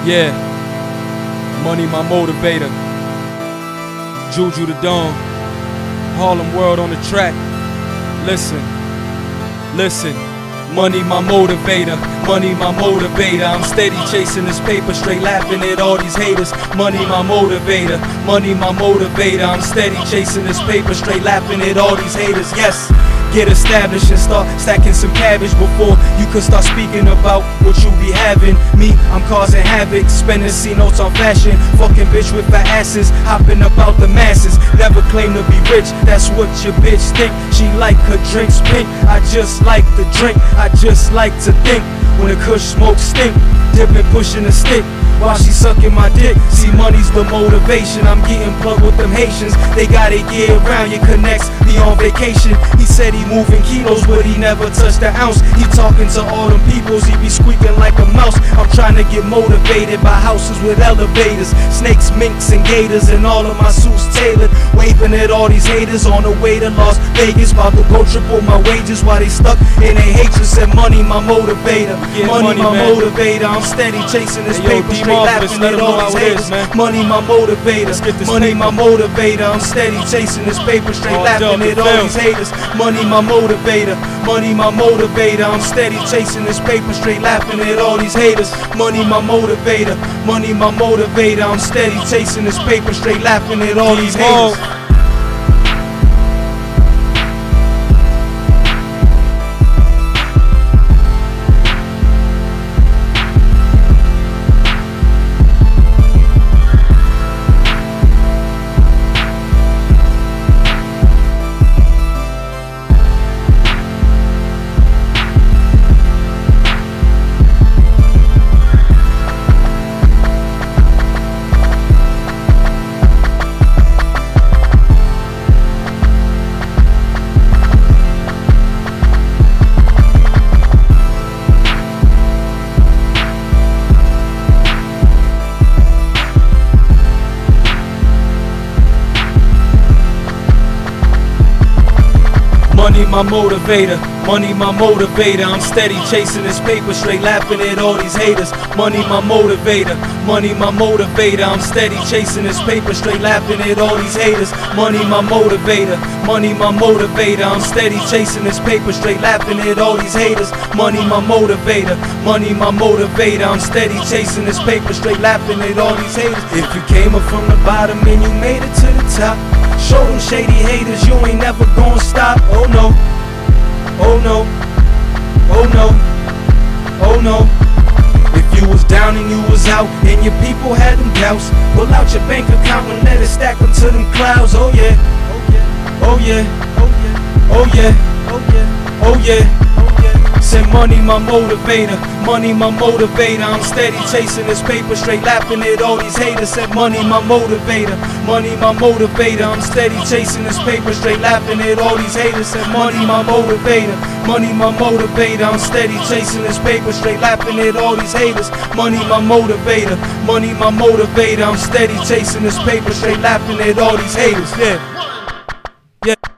Yeah, money my motivator. Juju the Dawn, Harlem World on the track. Listen, money my motivator, money my motivator. I'm steady chasing this paper, straight laughing at all these haters. Money my motivator, money my motivator. I'm steady chasing this paper, straight laughing at all these haters. Yes, get established and start stacking some cabbage before you could start speaking about what you be having. Me, I'm causing havoc, spending C notes on fashion. Fucking bitch with fat asses, hopping about the masses. Never claim to be rich, that's what your bitch think. She like her drinks pink, I just like the drink. I just like to think when the kush smoke stink. Dipping, pushing a stick while she sucking my dick. See, money's the motivation. I'm getting plugged with them Haitians. They got it year round, your connects be on vacation. He said he moving kilos, but he never touched an ounce. He talking to all them peoples, he be squeaking like a mouse. I'm trying to get motivated by houses with elevators, snakes, minks, and gators, and all of my suits tailored. Waving at all these haters on the way to Las Vegas. About to go triple my wages while they stuck in their hatred. Said money my motivator, money my motivator. I'm steady chasing this paper, straight laughing at all these haters. Money my motivator, money my motivator. I'm steady chasing this paper, straight laughing at all these haters. Money my motivator, money my motivator. I'm steady chasing this paper, straight laughing at all these haters. Money my motivator, money my motivator. I'm steady chasing this paper, straight laughing at all these haters. Money my motivator, money my motivator. I'm steady chasing this paper, straight laughing at all these haters. Money my motivator, money my motivator. I'm steady chasing this paper, straight laughing at all these haters. Money my motivator, money my motivator. I'm steady chasing this paper, straight laughing at all these haters. Money my motivator, money my motivator. I'm steady chasing this paper, straight laughing at all these haters. If you came up from the bottom and you made it to the top, show them shady haters you ain't never gonna stop. Oh no, oh no, oh no, oh no. If you was down and you was out and your people had them doubts, pull out your bank account and let it stack them to them clouds. Oh yeah, oh yeah, oh yeah, oh yeah, oh yeah, oh yeah. Said money my motivator, money my motivator. I'm steady chasing this paper, straight laughing at all these haters. Said money my motivator, money my motivator. I'm steady chasing this paper, straight laughing at all these haters. Said money my motivator, money my motivator. I'm steady chasing this paper, straight laughing at all these haters. Money my motivator, money my motivator. I'm steady chasing this paper, straight laughing at all these haters. Yeah, yeah.